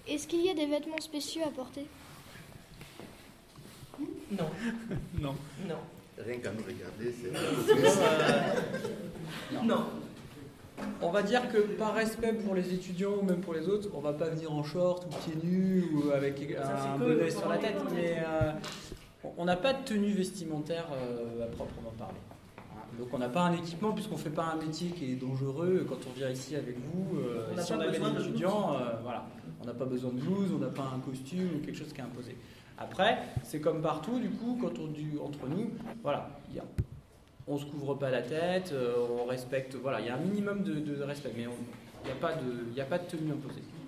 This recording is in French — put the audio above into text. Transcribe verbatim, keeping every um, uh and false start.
Est-ce qu'il y a des vêtements spéciaux à porter? Non. Non. Non. Rien qu'à nous regarder, c'est... Euh, non. On va dire que par respect pour les étudiants ou même pour les autres, on va pas venir en short ou pieds nus ou avec Ça, un c'est bonnet que sur pour la les tête, autres. mais euh, on n'a pas de tenue vestimentaire euh, à proprement parler. Donc on n'a pas un équipement puisqu'on fait pas un métier qui est dangereux. Quand on vient ici avec vous, euh, On n'a si pas on avait besoin des de étudiants, euh, voilà, on n'a pas besoin de blouse, on n'a pas un costume ou quelque chose qui est imposé. Après, c'est comme partout, du coup, quand on dit entre nous, voilà, il y a, on se couvre pas la tête, euh, on respecte, voilà, il y a un minimum de, de respect, mais il n'y a pas de, il y a pas de tenue imposée.